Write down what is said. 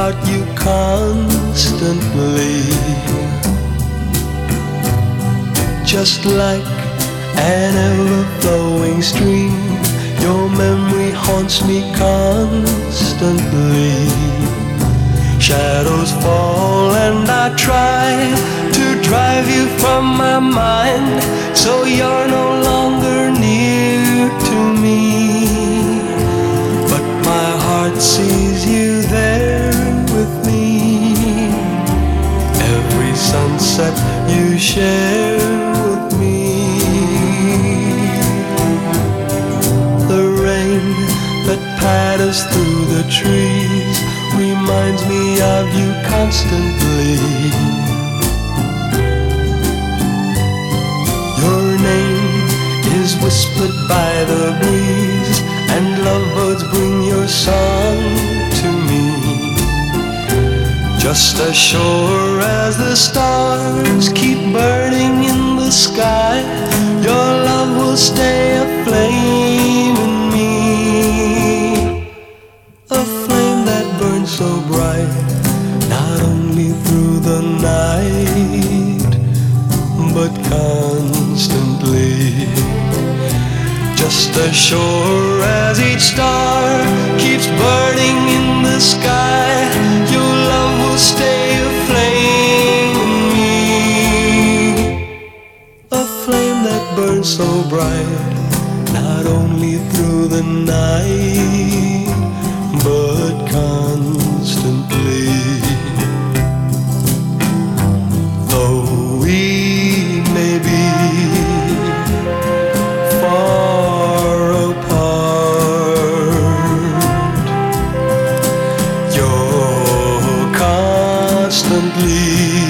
about you constantly. Just like an ever-flowing stream, your memory haunts me constantly. Shadows fall and I try to drive you from my mind, so you're no longer near to me. But my heart sees you there with me. Every sunset you share with me. The rain that patters through the trees reminds me of you constantly. Your name is whispered by the breeze, and lovebirds bring your song to me. Just as sure as the stars keep burning in the sky, your love will stay aflame in me. A flame that burns so bright, not only through the night, but constantly. Just as sure as each star keeps burning in the sky, your love will stay aflame in me. A flame that burns so bright, not only through the night, but constantly. Though we may be far apart, you're constantly